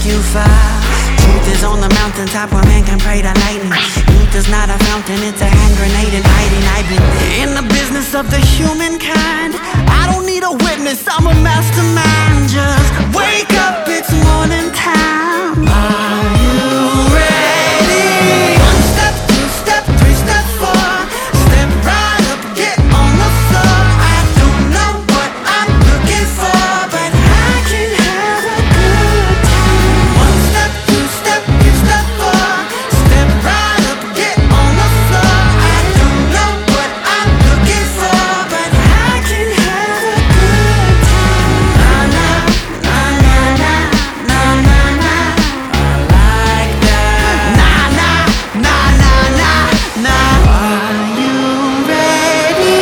you far. Truth is on the mountaintop where man can pray to lightning. Youth is not a fountain, it's a hand grenade and hiding. I've been in the business of the humankind. I don't need a witness, I'm a mastermind. Just wake up, it's morning time. Are you ready? One step, two step, three step, four. Step right up, get on the floor. I don't know what I'm looking for, but I can have a good time. One step, two step, three step, four. Step right up, get on the floor. I don't know what I'm looking for, but I can have a good time. Na na na na na na na. I like that. Na na na na na na. Are you ready?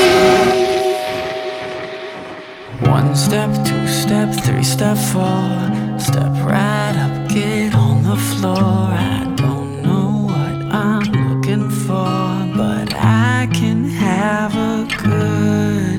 One step, two step, three step, four. Step right up, get on the floor. I don't know what I'm looking for, but I can have a good